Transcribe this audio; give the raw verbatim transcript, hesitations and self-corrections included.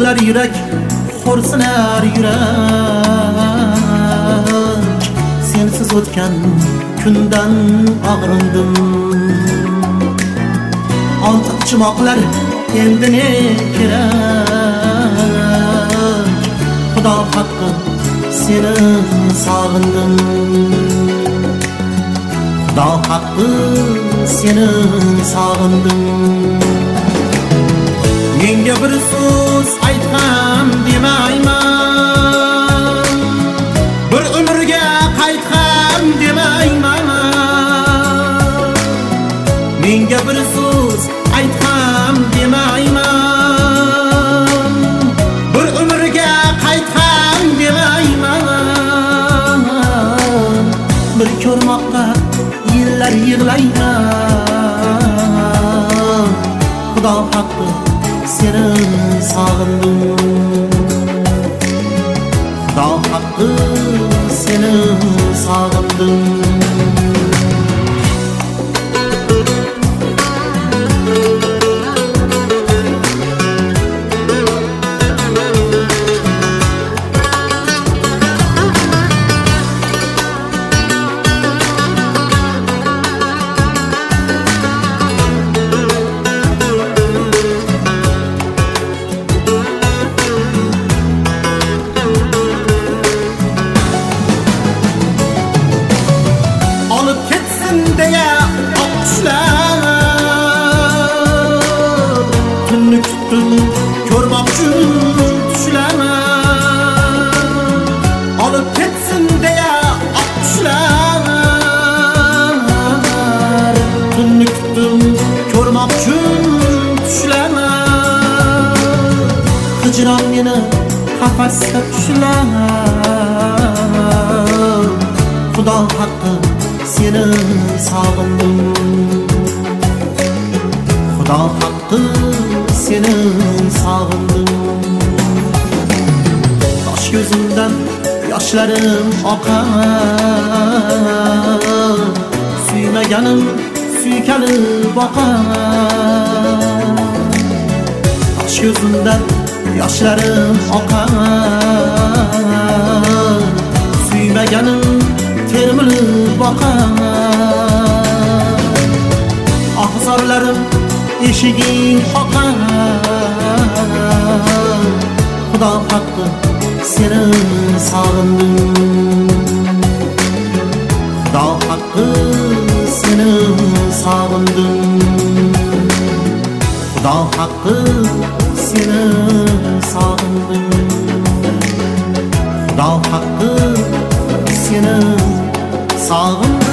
Yig'lar yurak, xo'rsinar yurak. Sensiz o'tgan kundan og'rindim. Ontiqchimoqlar endi ne kerak? Xudo haqqi seni sog'indim. Xudo haqqi seni sog'indim. Menga bir so'z aytg'am demayman, bir umrga qaytg'am demayman. Menga bir so'z aytg'am demayman, bir umrga qaytg'am demayman. Bir ko'rmoqqa yillar yig'layman. Xudo haqqi seni sog'indim. Xudo haqqi seni sog'indim. Hicran meni qafasga tushlar. Xudo haqqi seni sog'indim. Xudo haqqi seni sog'indim. Yosh ko'zimdan yoshlarim oqar. Suymaganim suykali boqar. Yosh ko'zimdan yoshlarim oqar. Suymaganim termilib boqar. Ahzorlarim eshiging oqar. Xudo haqqi seni sog'indim. Xudo haqqi seni sog'indim. Xudo haqqi seni sog'indim. Xudo haqqi seni sog'indim.